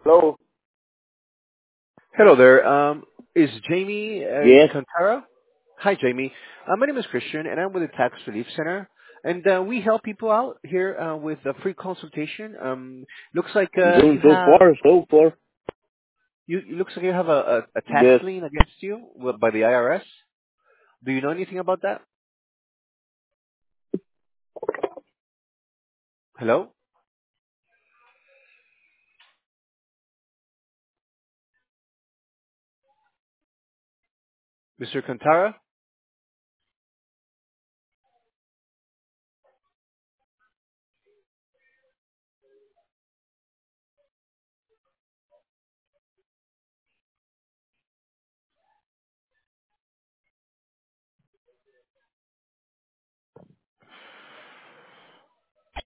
Hello. Hello there. Is Jamie Yes. Contara? Hi, Jamie. My name is Christian, and I'm with the Tax Relief Center. And we help people out here with a free consultation. Looks like I'm doing you so have far, so far. it looks like you have a tax Yes. lien against you by the IRS. Do you know anything about that? Hello, Mr. Contara?